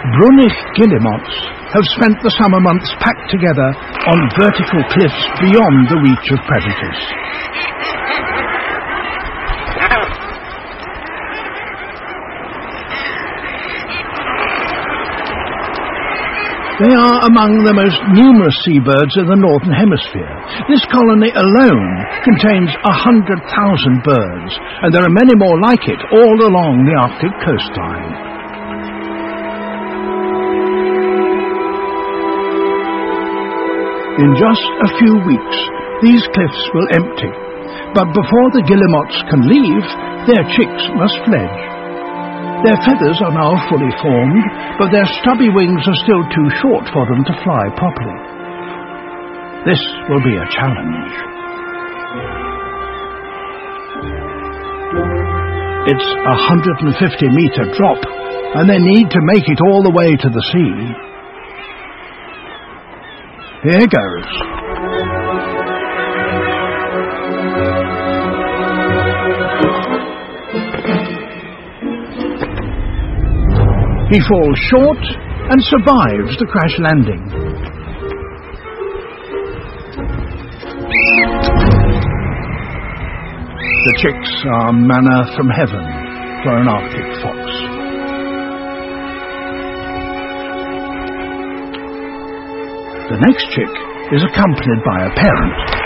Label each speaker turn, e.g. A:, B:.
A: Brunich guillemots have spent the summer months packed together on vertical cliffs beyond the reach of predators. They are among the most numerous seabirds in the Northern Hemisphere. This colony alone contains 100,000 birds, and there are many more like it all along the Arctic coastline. In just a few weeks, these cliffs will empty, but before the guillemots can leave, their chicks must fledge. Their feathers are now fully formed, but their stubby wings are still too short for them to fly properly. This will be a challenge. It's a 150-meter drop, and they need to make it all the way to the sea. Here goes. He falls short and survives the crash landing. The chicks are manna from heaven for an Arctic fox. The next chick is accompanied by a parent.